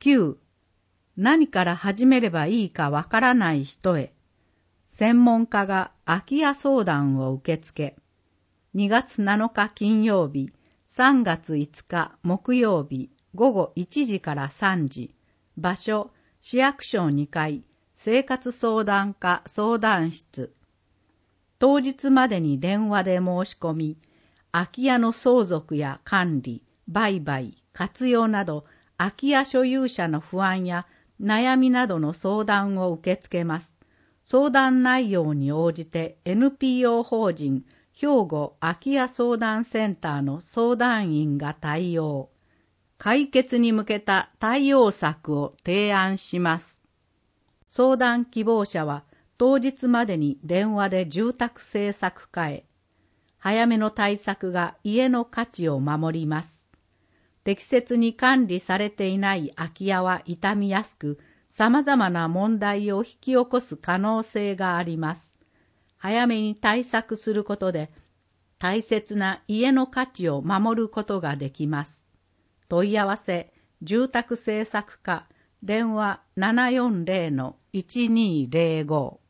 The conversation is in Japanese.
9、何から始めればいいかわからない人へ、専門家が空き家相談を受け付け、2月7日金曜日、3月5日木曜日、午後1時から3時、場所、市役所2階、生活相談課相談室。当日までに電話で申し込み、空き家の相続や管理、売買、活用など、空き家所有者の不安や悩みなどの相談を受け付けます。相談内容に応じて NPO 法人兵庫空き家相談センターの相談員が対応。解決に向けた対応策を提案します。相談希望者は当日までに電話で住宅政策課へ。早めの対策が家の価値を守ります。適切に管理されていない空き家は傷みやすく、様々な問題を引き起こす可能性があります。早めに対策することで、大切な家の価値を守ることができます。問い合わせ、住宅政策課、電話 740-1205